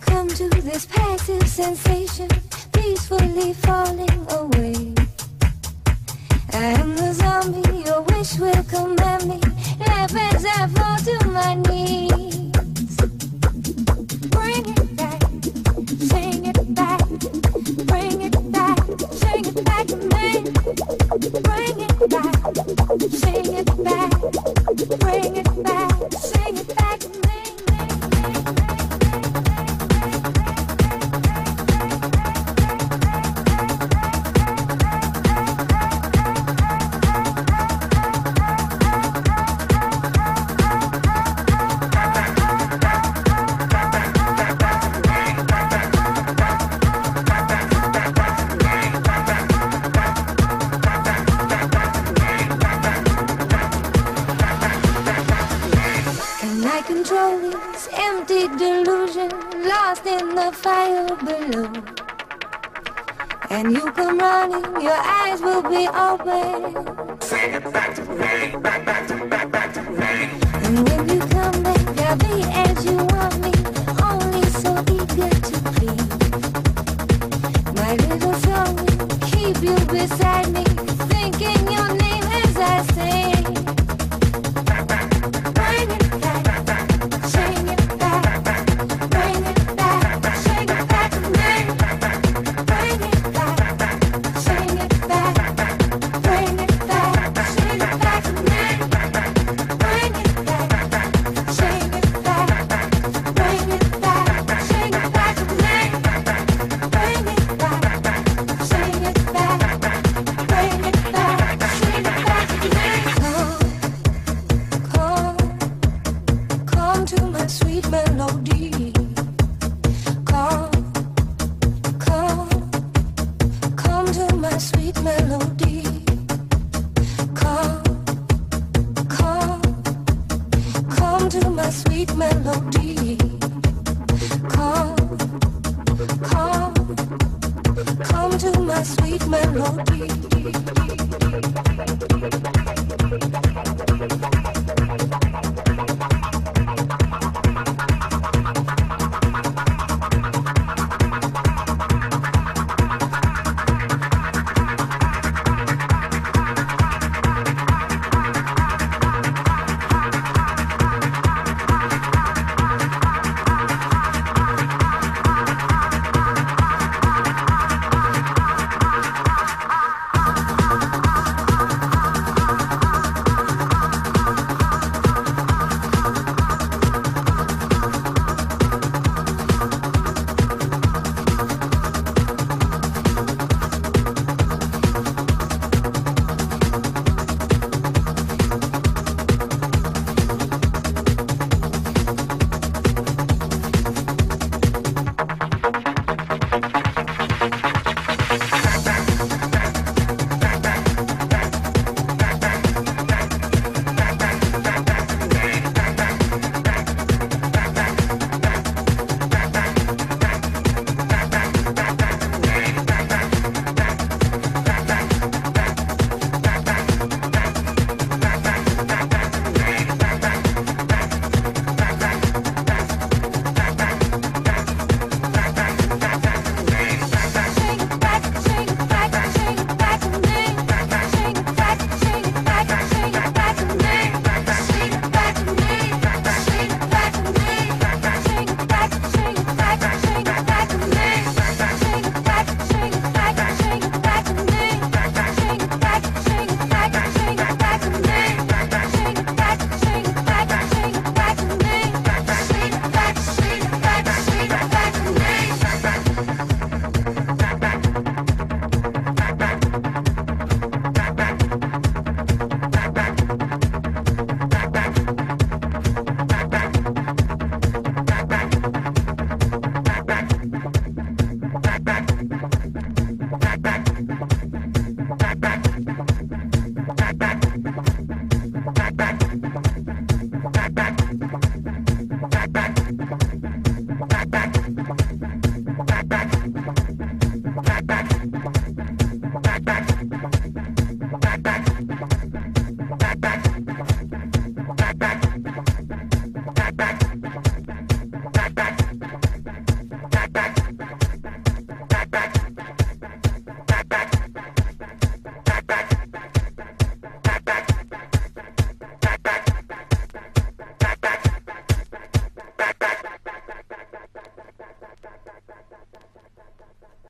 Come to this passive sensation, peacefully falling away. I am the zombie, your wish will command me. Laugh as I fall to my knees. Bring it back, sing it back. Bring it back, sing it back to me. Bring it back, sing it back. Bring it back, sing it back to me. Control this empty delusion, lost in the fire below. And you come running, your eyes will be open. Sing it back to me, back to me. And when you come back, I'll be as you want me, only so eager to please. My little song will keep you beside me, thinking your name as I sing. Bring it back. Come to my sweet melody.